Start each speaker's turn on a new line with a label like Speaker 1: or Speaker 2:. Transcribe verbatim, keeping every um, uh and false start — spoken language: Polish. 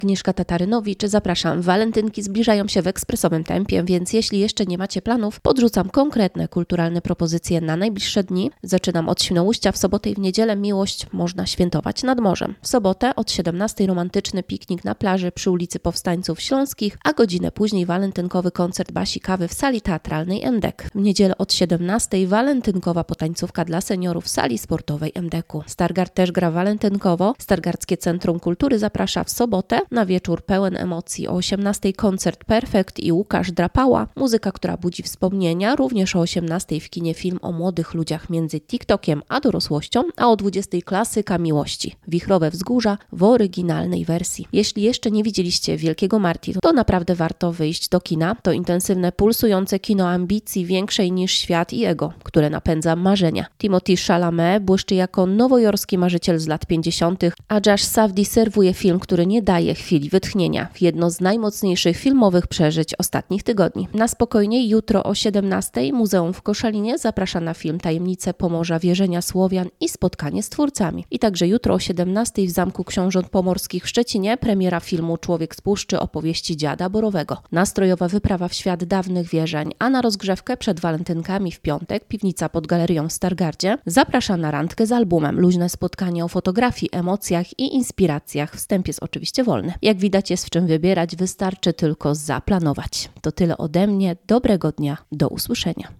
Speaker 1: Agnieszka Tatarynowicz, zapraszam. Walentynki zbliżają się w ekspresowym tempie, więc jeśli jeszcze nie macie planów, podrzucam konkretne kulturalne propozycje na najbliższe dni. Zaczynam od Świnoujścia. W sobotę i w niedzielę miłość można świętować nad morzem. W sobotę od siedemnastej romantyczny piknik na plaży przy ulicy Powstańców Śląskich, a godzinę później walentynkowy koncert Basi Kawy w sali teatralnej M D E K. W niedzielę od siedemnastej walentynkowa potańcówka dla seniorów w sali sportowej M D E K-u. Stargard też gra walentynkowo. Stargardzkie Centrum Kultury zaprasza w sobotę na wieczór pełen emocji. O osiemnastej koncert Perfekt i Łukasz Drapała. Muzyka, która budzi wspomnienia. Również o osiemnastej w kinie film o młodych ludziach między TikTokiem a dorosłością, a o dwudziestej klasyka miłości. Wichrowe Wzgórza w oryginalnej wersji. Jeśli jeszcze nie widzieliście Wielkiego Marty, to naprawdę warto wyjść do kina. To intensywne, pulsujące kino ambicji większej niż świat i ego, które napędza marzenia. Timothée Chalamet błyszczy jako nowojorski marzyciel z lat pięćdziesiątych, a Josh Safdie serwuje film, który nie daje chwili wytchnienia. Jedno z najmocniejszych filmowych przeżyć ostatnich tygodni. Na spokojnie jutro o siedemnastej Muzeum w Koszalinie zaprasza na film Tajemnice Pomorza Wierzenia Słowian i spotkanie z twórcami. I także jutro o siedemnastej w Zamku Książąt Pomorskich w Szczecinie premiera filmu Człowiek z Puszczy opowieści dziada Borowego. Nastrojowa wyprawa w świat dawnych wierzeń, a na rozgrzewkę przed walentynkami w piątek Piwnica pod Galerią w Stargardzie zaprasza na randkę z albumem. Luźne spotkanie o fotografii, emocjach i inspiracjach. Wstęp jest oczywiście wolny. Jak widać, jest w czym wybierać, wystarczy tylko zaplanować. To tyle ode mnie. Dobrego dnia. Do usłyszenia.